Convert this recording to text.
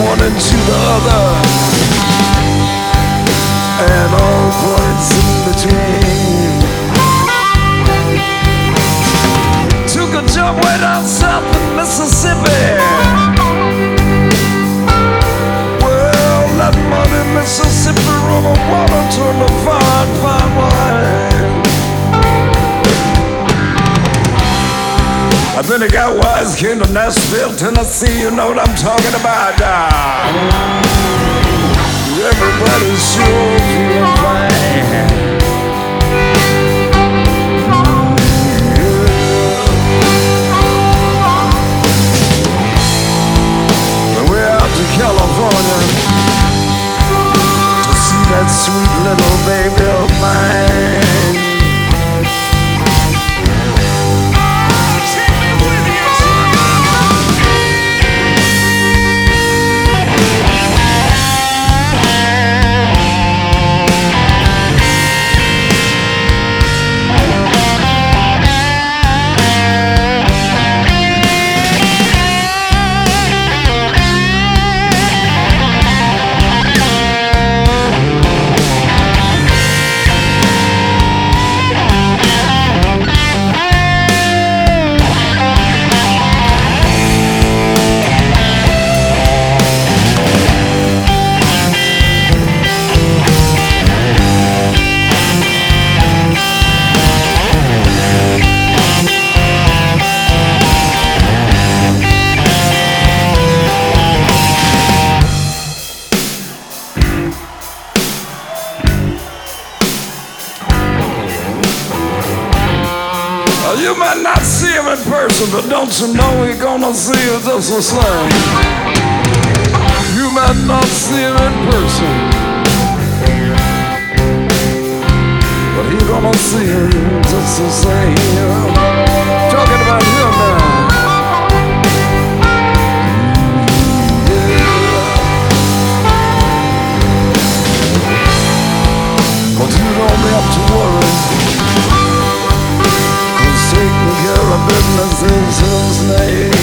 one into the other, and all points in between. Took a job way down south in Mississippi. Well, that money Mississippi River water turned to fine, fine wine. And then he got wise, came to Nashville, Tennessee. You know what I'm talking about now. Everybody's sure feeling fine. California to see that sweet little baby of mine. Take me with you. You might not see him in person, but don't you know he's gonna see you just the same. You might not see him in person, but he's gonna see you just the same. Talking about him now. But you don't have to worry. Taking care of business is his name.